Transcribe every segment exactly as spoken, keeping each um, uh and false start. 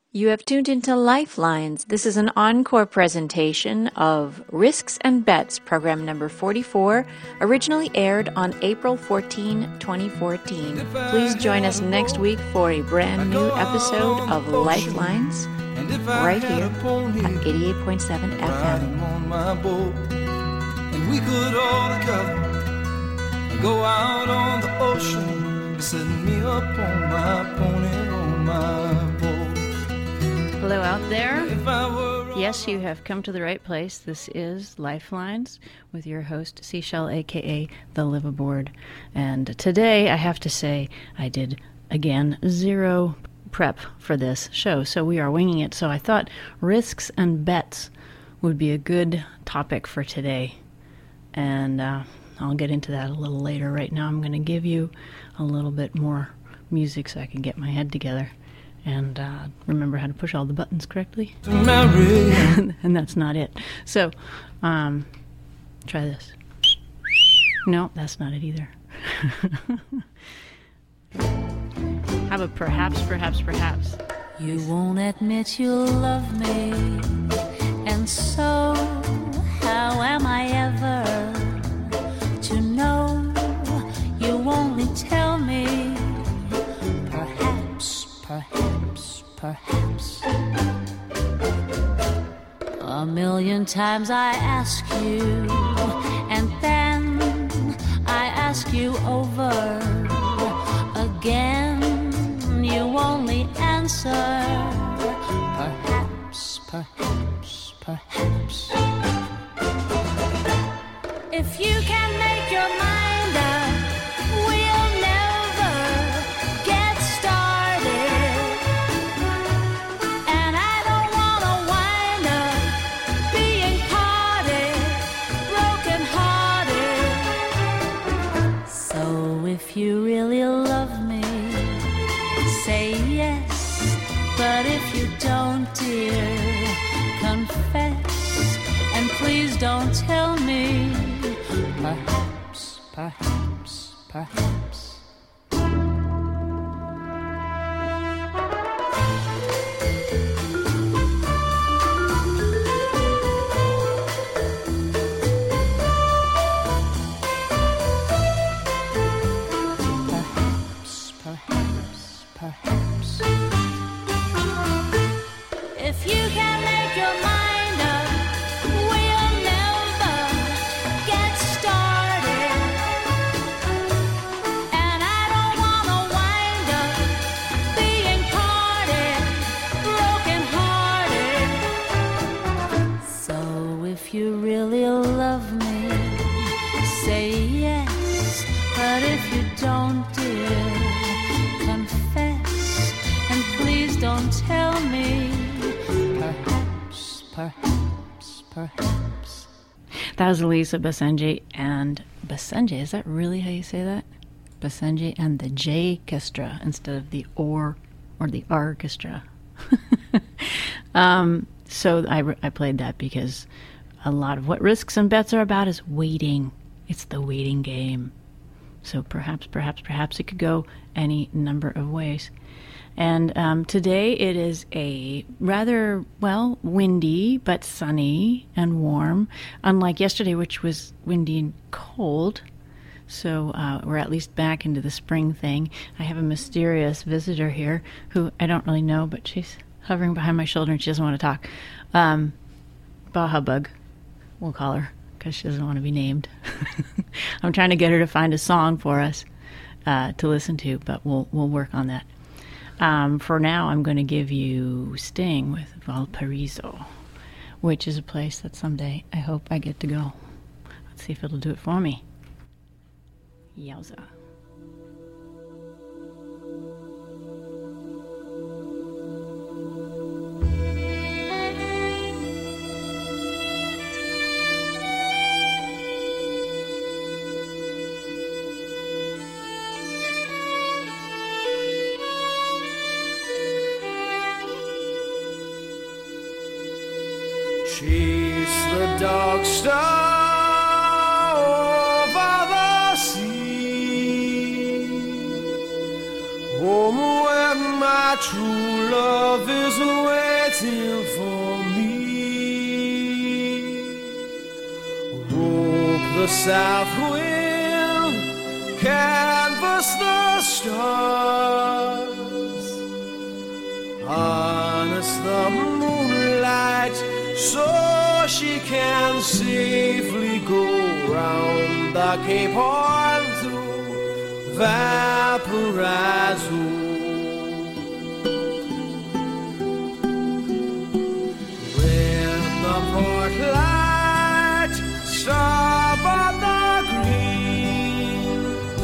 You have tuned into Lifelines. This is an encore presentation of Risks and Bets, program number forty-four, originally aired on April fourteenth, twenty fourteen. Please join us next week for a brand new episode of Lifelines, right here at eighty-eight point seven F M. On my boat, and we could all together go out on the ocean, set me up on my pony, on my boat. Hello out there. Yes, you have come to the right place. This is Lifelines with your host, Seashell, a k a. The Liveaboard. And today, I have to say, I did, again, zero prep for this show. So we are winging it. So I thought risks and bets would be a good topic for today. And uh, I'll get into that a little later. Right now, I'm going to give you a little bit more music so I can get my head together and uh, remember how to push all the buttons correctly. And that's not it. So, um, try this. No, that's not it either. How about perhaps, perhaps, perhaps? You won't admit you love me, and so how am I ever to know? You only tell me perhaps, perhaps, perhaps. A million times I ask you, and then I ask you over again. You only answer perhaps, perhaps, perhaps. If you can make your mind up, we'll never get started. And I don't wanna wind up being parted, broken hearted. So if you really love me, say yes. But if you don't, dear, confess. And please don't tell me perhaps, perhaps, perhaps. Perhaps, perhaps, perhaps. If you can make your mind up, we'll never get started. And I don't wanna wind up being parted, broken hearted. So if you really love me, say yes. But if you don't, dear, confess. And please don't tell me perhaps, perhaps, perhaps. That was Elisa Basenji and Basenji. Is that really how you say that? Basenji and the J-chestra instead of the or or the orchestra. um, so I, I played that because a lot of what risks and bets are about is waiting. It's the waiting game. So perhaps, perhaps, perhaps it could go any number of ways. And um, today it is a rather, well, windy, but sunny and warm, unlike yesterday, which was windy and cold. So uh, we're at least back into the spring thing. I have a mysterious visitor here who I don't really know, but she's hovering behind my shoulder and she doesn't want to talk. Um, Baja Bug, we'll call her, because she doesn't want to be named. I'm trying to get her to find a song for us uh, to listen to, but we'll we'll work on that. Um, for now, I'm going to give you Sting with Valparaiso, which is a place that someday I hope I get to go. Let's see if it'll do it for me. Yowza. Chase the dark star over the sea, home where my true love is waiting for me. Rope the south wind, canvas the stars, harness the moonlight so she can safely go round the Cape Horn to Valparaiso. When the port light stop on the green,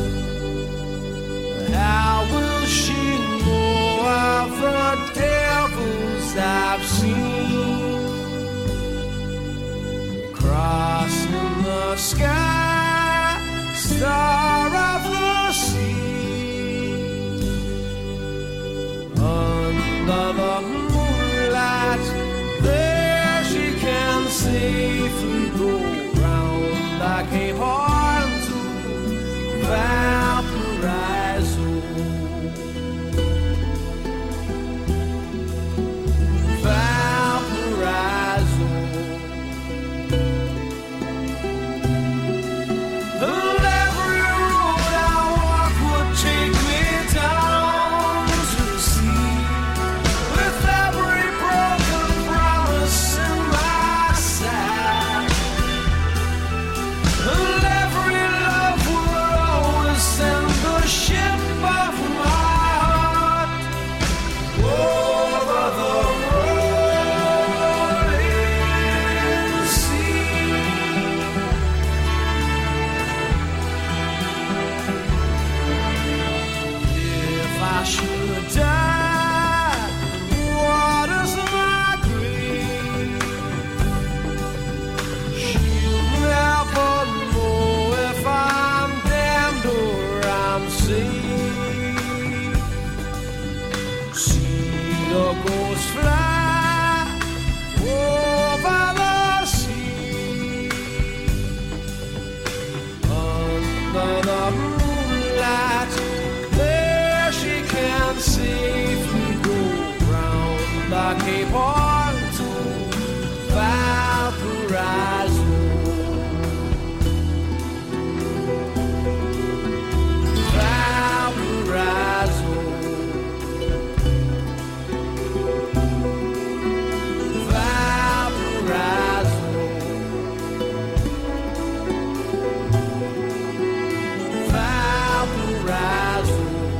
how will she know of the devils I've seen crossing the sky, star of the sea, under the moonlight? There she can safely go round the Cape Horn to Valparaiso. Valparaiso. And every road I walk would take me down to the sea, with every broken promise in my side. And every love would always send the ship of my heart over the rolling sea. If I should die, what is my grief? She'll never know if I'm damned or I'm saved. See the ghosts fly over the sea, under the moonlight. There she can safely go round the Cape Horn to Valparaiso. Valparaiso. Valparaiso. Valparaiso.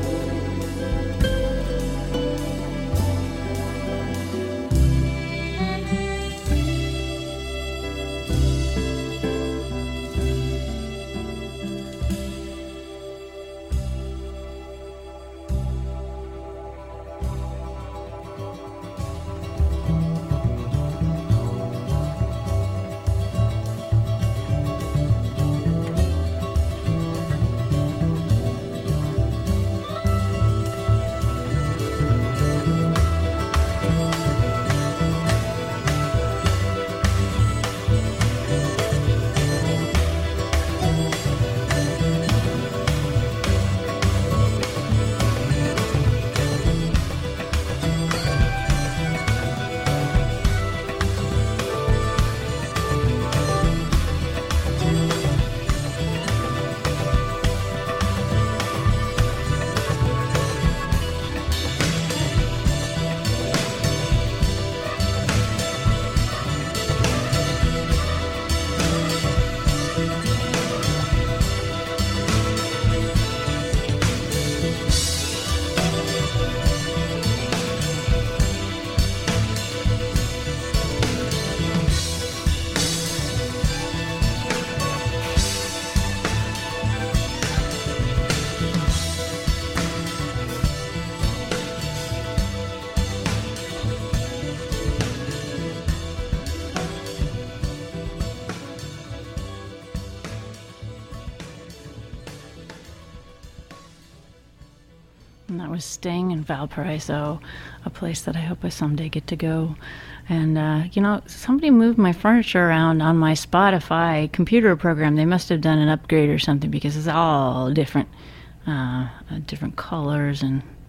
And that was Sting in Valparaiso, a place that I hope I someday get to go. And, uh, you know, somebody moved my furniture around on my Spotify computer program. They must have done an upgrade or something because it's all different, uh, different colors and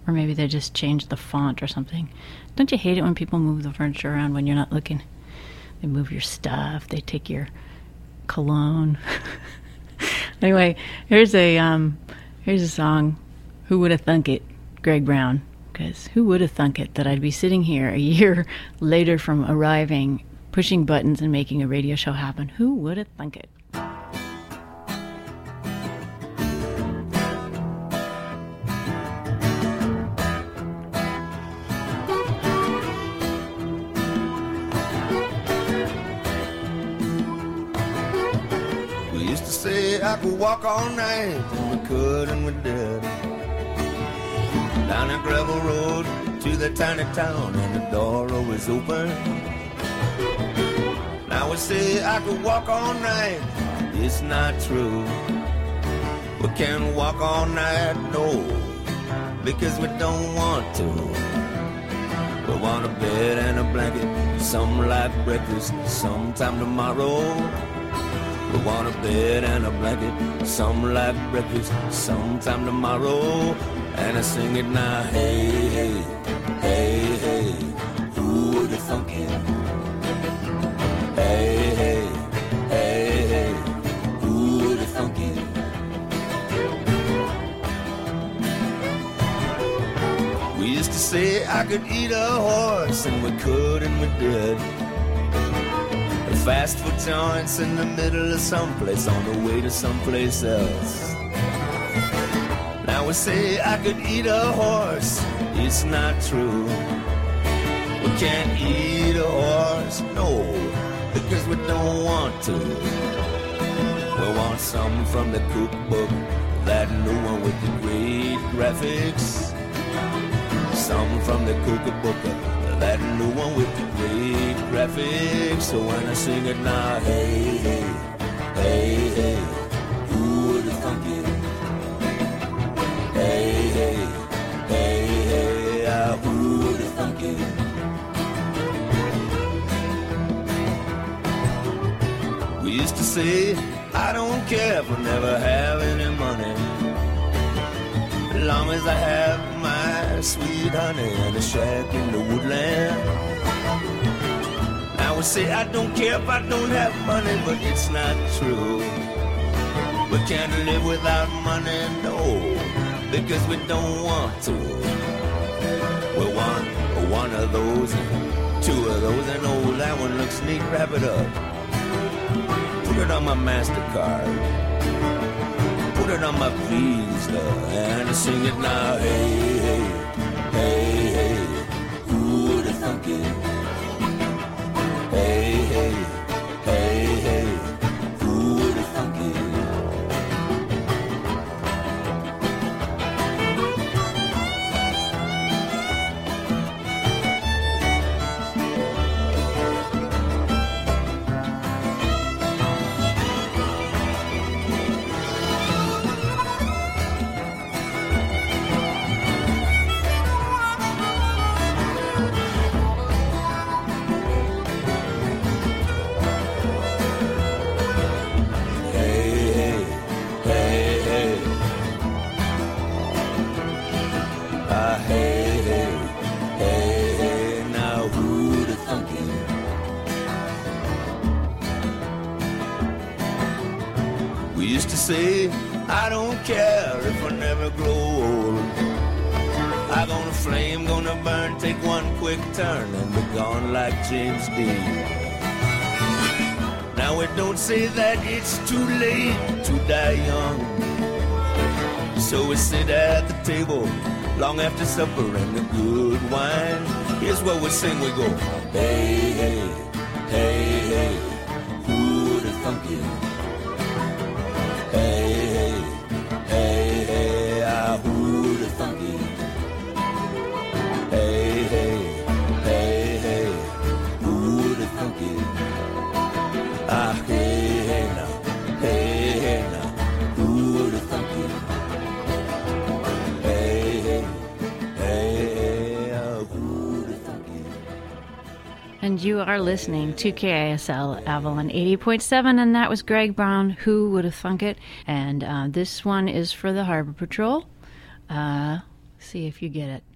Or maybe they just changed the font or something. Don't you hate it when people move the furniture around when you're not looking? They move your stuff. They take your cologne. Anyway, here's a um, here's a song. Who would have thunk it? Greg Brown. Because who would have thunk it that I'd be sitting here a year later from arriving, pushing buttons and making a radio show happen? Who would have thunk it? I could walk all night, and we could and we did. Down a gravel road to the tiny town, and the door always open. Now we say I could walk all night, it's not true. We can't walk all night, no, because we don't want to. We want a bed and a blanket, some like breakfast, sometime tomorrow. We want a bed and a blanket, some like breakfast, sometime tomorrow. And I sing it now, hey, hey, hey, hey, who would have thunk it? Hey, hey, hey, hey, who would have thunk it? We used to say I could eat a horse, and we could and we did. Fast food joints in the middle of someplace on the way to someplace else. Now we say I could eat a horse, it's not true. We can't eat a horse, no, because we don't want to. We want something from the cookbook, that new one with the great graphics. Something from the cookbook, that new one with the great graphics. So when I sing it now, hey, hey, hey, hey, who would have thunk it? Hey, hey, hey, hey, ah, who would have thunk it? We used to say, I don't care if I never have any money, as long as I have my sweet honey and a shack in the woodland. Now we say I don't care if I don't have money, but it's not true. We can't live without money, no, because we don't want to. We want one of those, two of those, and oh, that one looks neat, wrap it up. Put it on my MasterCard. Put it on my Visa and I sing it now. Hey, hey, hey, hey, who would have thunk it? Hey, hey, hey, hey, who would have thunk it? Say, I don't care if I never grow old. I'm gonna flame, gonna burn, take one quick turn and be gone like James Dean. Now we don't say that it's too late to die young. So we sit at the table long after supper and the good wine. Here's what we sing, we go, hey, hey, hey, hey, who would have thunk it? Hey, hey, hey, hey, ah, who would have thunk it? Hey, hey, hey, hey, who would have thunk it? Ah, hey, hey, now, hey, hey, now, who would have thunk it? Hey, hey, hey, hey, ah, who would have thunk it? And you are listening to K I S L Avalon eighty point seven, and that was Greg Brown, Who Would Have Thunk It? And uh, this one is for the Harbor Patrol. Uh, See if you get it.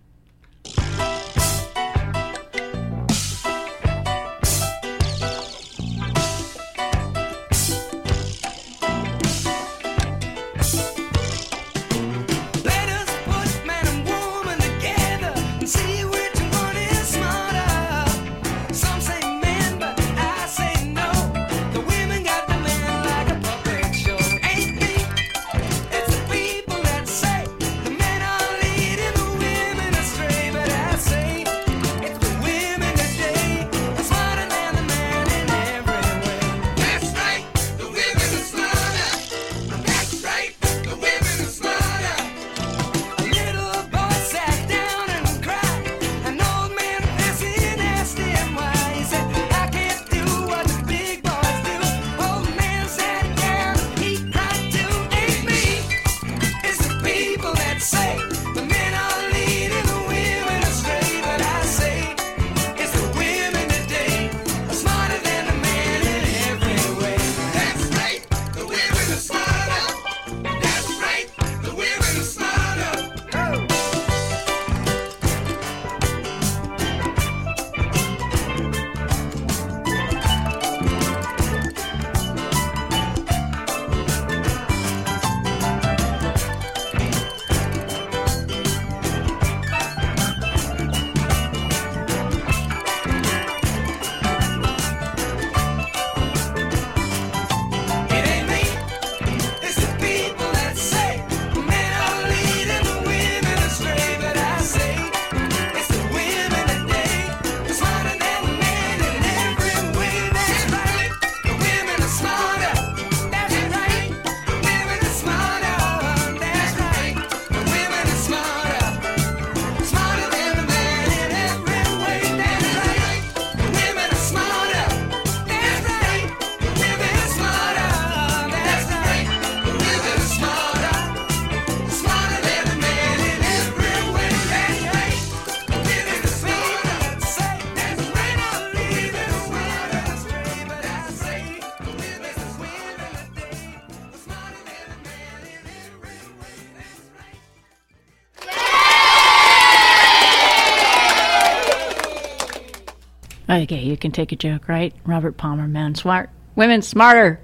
Okay, you can take a joke, right? Robert Palmer, man, smart. Women smarter.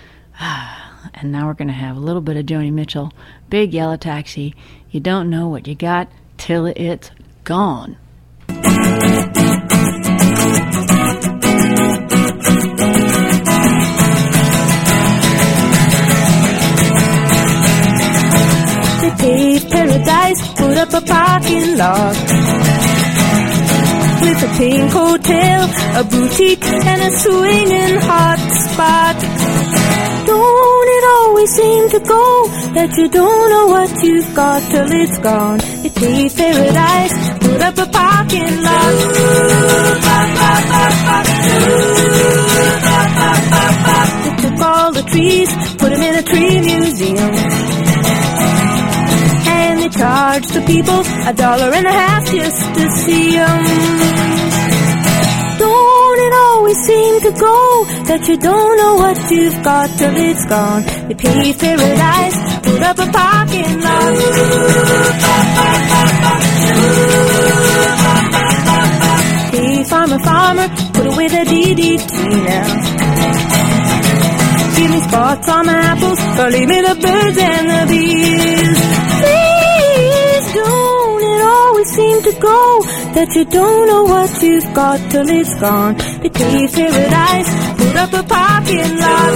And now we're going to have a little bit of Joni Mitchell. Big Yellow Taxi. You don't know what you got till it's gone. They paved paradise, put up a parking lot with a pink hotel, a boutique, and a swinging hot spot. Don't it always seem to go that you don't know what you've got till it's gone? They paved paradise, put up a parking lot. They took all the trees, put them in a tree museum, and they charged the people a dollar and a half just to see them. Don't it always seem to go that you don't know what you've got till it's gone? They paved paradise, put up a parking lot. Hey, farmer, farmer, put away the D D T now. Give me spots on my apples, or leave me the birds and the bees. Please don't it always seem to go that you don't know what you've got till it's gone? They paved paradise, put up a parking lot.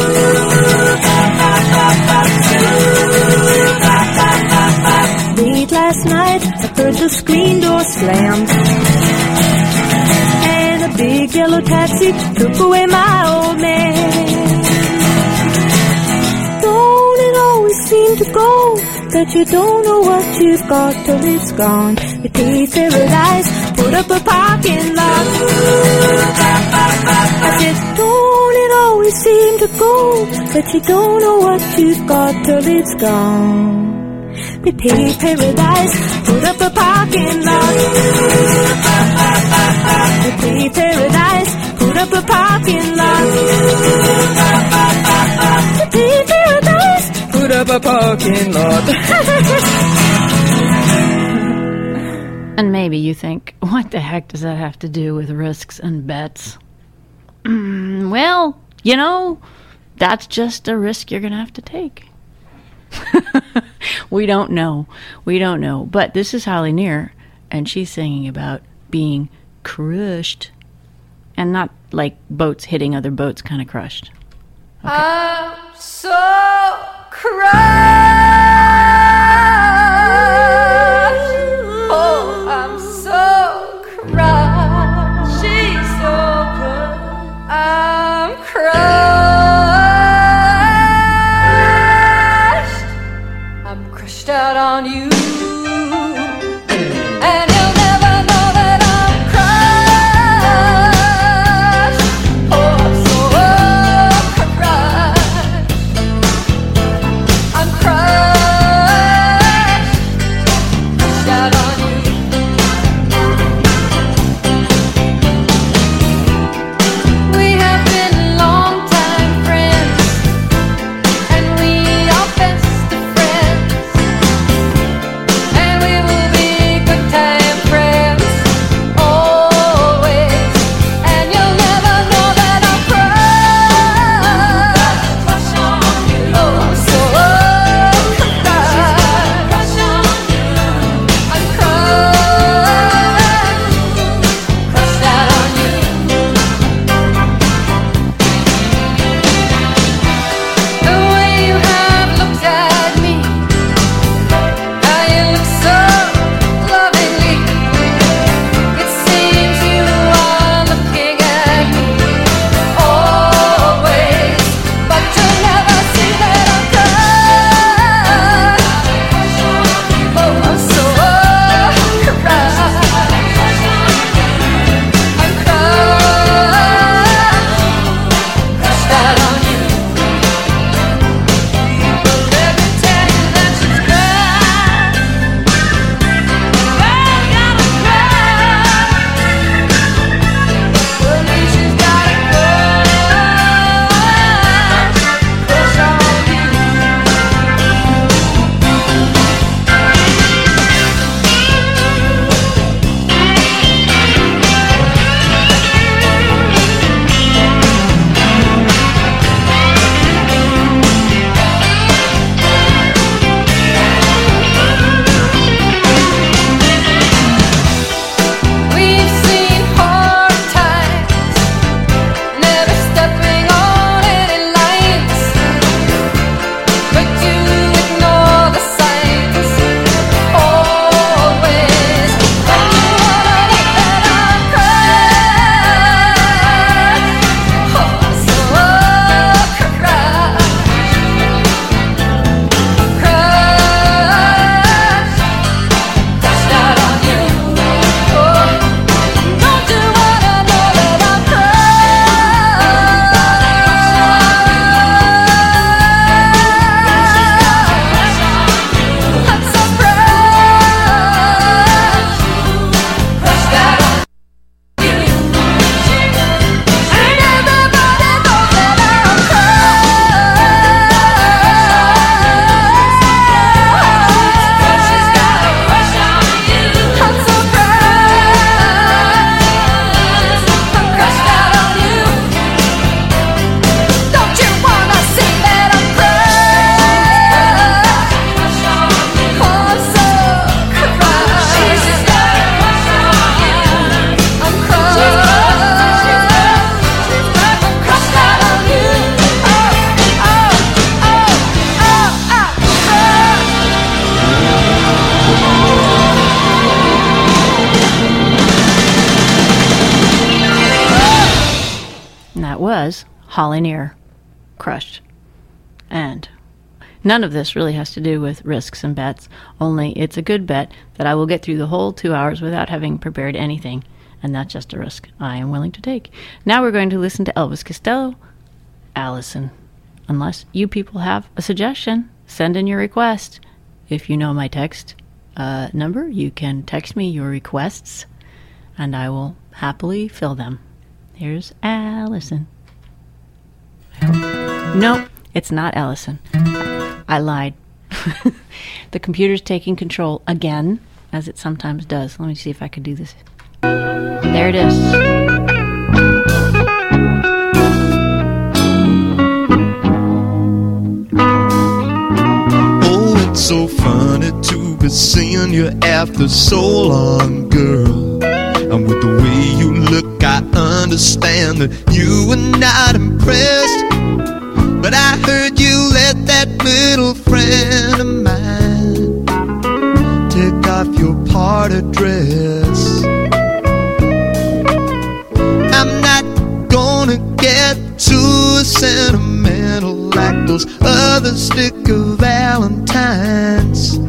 Late last night, I heard the screen door slam, and a big yellow taxi took away my old man. Don't it always seem to go that you don't know what you've got till it's gone? They paved paradise, put up a parking lot. I said, don't it always seem to go that you don't know what you've got till it's gone? They paved paradise, put up a parking lot. They paved paradise, put up a parking lot. They paved paradise, put up a parking lot. And maybe you think, what the heck does that have to do with risks and bets? Mm, well, you know, that's just a risk you're going to have to take. We don't know. We don't know. But this is Holly Near, and she's singing about being crushed. And not like boats hitting other boats kind of crushed. Okay. I'm so crushed. Oh, I'm so crushed. She's so crushed. I'm crushed. I'm crushed out on you. And you'll never know that I'm crushed. Oh, I'm so crushed. I'm crushed. Crushed out on you. We have been long-time friends, and we are best of friends, and we will be good-time friends always. And you'll never know that I'm crushed. Crush on you. Oh, I'm so crushed. Crush on you. I'm crushed. Crushed out on you. The way you have looked at me, how you look so lovingly. It seems you are looking at me always, but you'll never see that I'm crushed. Oh, I'm so crushed. I'm crushed. Crushed out on you. Let me tell you that she's crushed. Well, gotta crush. Well, me, she's got a crush. Crush on you. We've seen hard times, never stepping on any lines, but you ignore the signs always. And you wanna know that I'm crushed. Oh, I'm so crushed. Crushed. Crushed out on you. Oh, don't you wanna know that I'm crushed? I'm so crushed. Crushed out on you. And everybody knows that I'm crushed. She's got a crush on you. I'm so crushed. I'm crushed out on you. Don't you wanna see that I'm crushed? Oh, I'm so crushed. She's got a crush on you. I'm crushed. I'm crushed out on you. Oh, oh, oh, oh, oh, crushed. And that was Holly Near, crushed. And none of this really has to do with risks and bets, only it's a good bet that I will get through the whole two hours without having prepared anything, and that's just a risk I am willing to take. Now we're going to listen to Elvis Costello, Allison. Unless you people have a suggestion, send in your request. If you know my text uh, number, you can text me your requests, and I will happily fill them. Here's Allison. Nope, it's not Allison. I lied. The computer's taking control again. as it sometimes does. Let me see if I can do this. There it is. Oh, it's so funny to be seeing you after so long, girl. And with the way you look, I understand that you were not impressed. But I heard you let that little friend of mine take off your party dress. I'm not gonna get too sentimental like those other sticker valentines,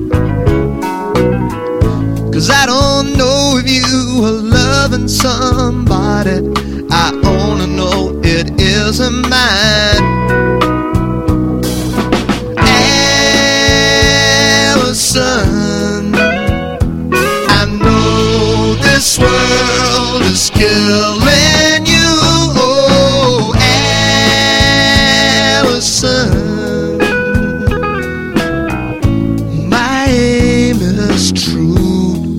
'cause I don't know if you are loving somebody. I only know it isn't mine. Allison, I know this world is killing you. Oh, Allison, my aim is true.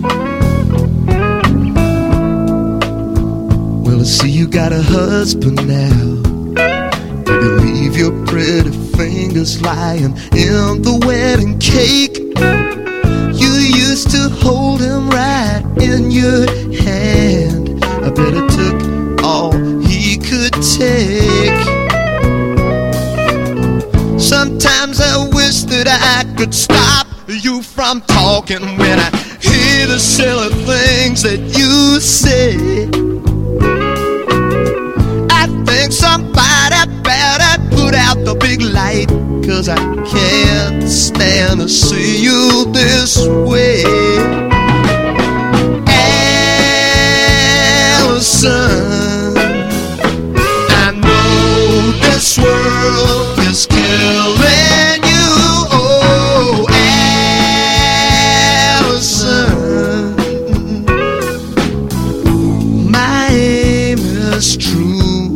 Well, I see you got a husband now. Baby, leave your pretty fingers lying in the wedding cake. You used to hold him right in your hand. I bet it took all he could take. Sometimes I wish that I could stop you from talking when I hear the silly things that you say. I think somebody better put out the big light, 'cause I can't stand to see you this way. Allison, I know this world is killing you. Oh, Allison, my aim is true.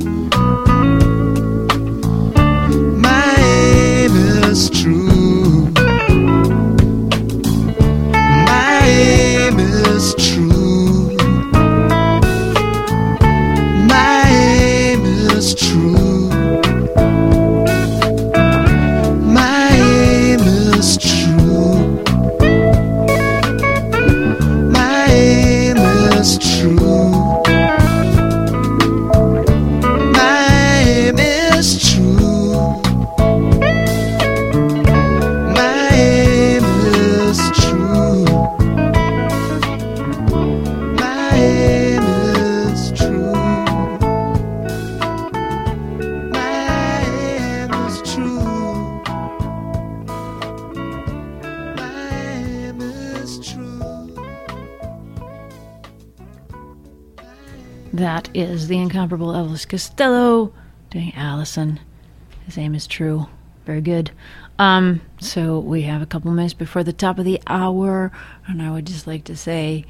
That is the incomparable Elvis Costello doing Allison. His aim is true. Very good. Um, so we have a couple minutes before the top of the hour, and I would just like to say,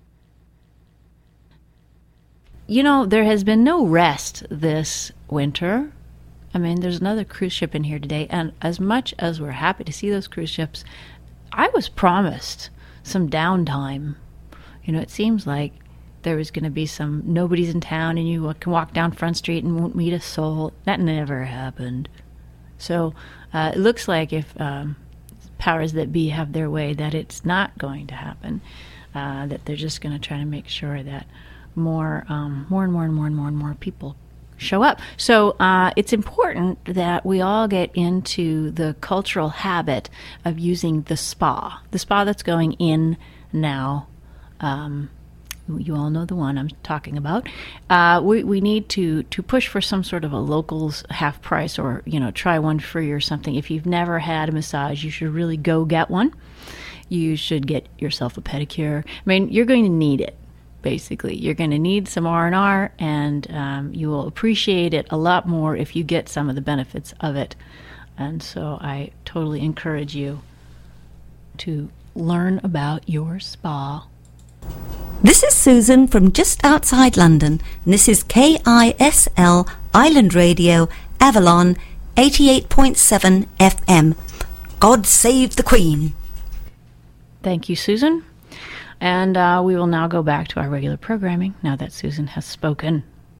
you know, there has been no rest this winter. I mean, there's another cruise ship in here today, and as much as we're happy to see those cruise ships, I was promised some downtime. You know, it seems like there was going to be some nobody's in town and you can walk down Front Street and won't meet a soul. That never happened. So uh, it looks like if um, powers that be have their way, that it's not going to happen, uh, that they're just going to try to make sure that more, um, more and more and more and more and more people show up. So uh, it's important that we all get into the cultural habit of using the spa, the spa that's going in now. Um, You all know the one I'm talking about. Uh, we we need to, to push for some sort of a locals half price, or, you know, try one free or something. If you've never had a massage, you should really go get one. You should get yourself a pedicure. I mean, you're going to need it, basically. You're going to need some R and R, and um, you will appreciate it a lot more if you get some of the benefits of it. And so I totally encourage you to learn about your spa. This is Susan from just outside London, and this is K I S L Island Radio, Avalon, eighty-eight point seven F M. God save the Queen. Thank you, Susan. And uh, we will now go back to our regular programming now that Susan has spoken.